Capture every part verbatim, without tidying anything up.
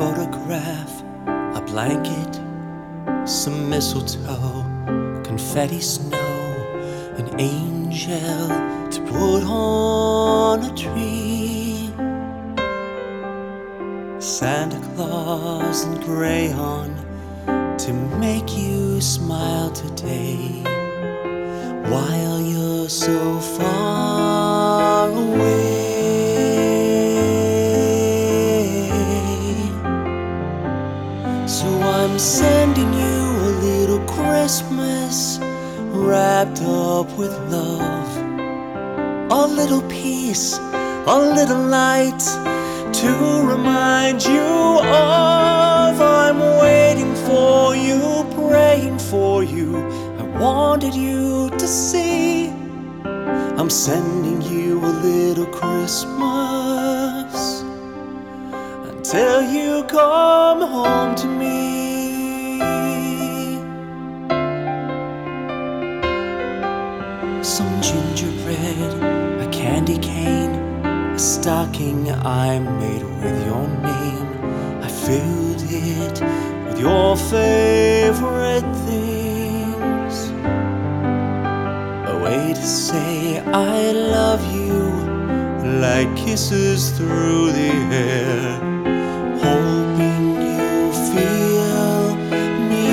photograph, a blanket, some mistletoe, confetti snow, an angel to put on a tree, Santa Claus and crayon to make you smile today while you're so far away. So I'm sending you a little Christmas wrapped up with love, a little peace, a little light to remind you of. I'm waiting for you, praying for you, I wanted you to see. I'm sending you a little Christmas until you come home to me. Some gingerbread, a candy cane, a stocking I made with your name. I filled it with your favorite things, a way to say I love you, like kisses through the air, hoping you feel me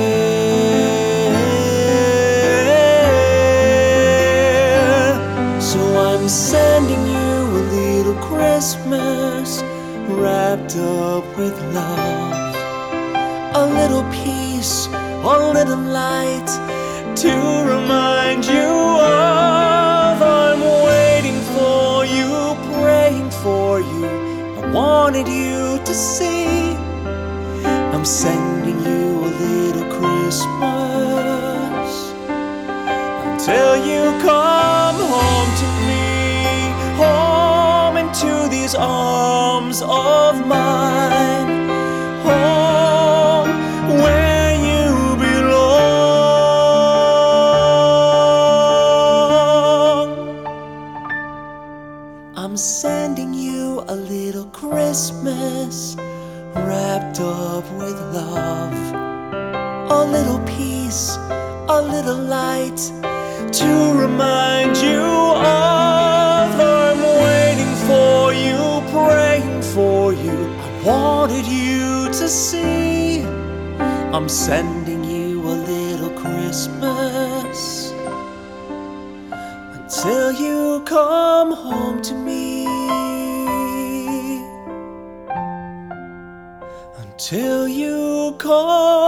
there. So I'm sending you a little Christmas wrapped up with love, a little peace, a little light to remind you of. I'm waiting for you, praying for you, I wanted you to see. I'm sending you a little Christmas until you come home to me, home into these arms of mine, home where you belong. I'm sending you a little Christmas wrapped up with love, a little peace, a little light to remind you of. I'm waiting for you, praying for you, I wanted you to see. I'm sending you a little Christmas until you come home to me, until you come